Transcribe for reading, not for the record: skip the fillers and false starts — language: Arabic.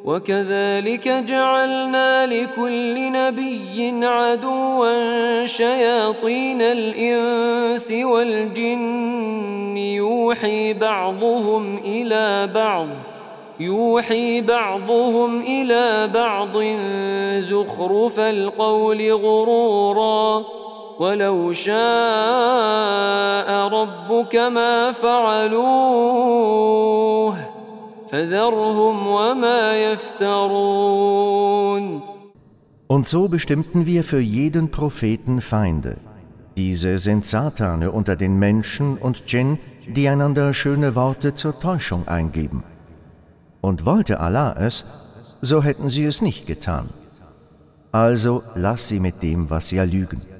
وكذلك جعلنا لكل نبي عدوا شياطين الإنس والجن يوحي بعضهم إلى بعض زخرف القول غرورا ولو شاء ربك ما فعلوه فذرهم وما يفترون. Und so bestimmten wir für jeden Propheten Feinde. Diese sind Satane unter den Menschen und Djinn, die einander schöne Worte zur Täuschung eingeben. Und wollte Allah es, so hätten sie es nicht getan. Also lass sie mit dem, was sie erlügen.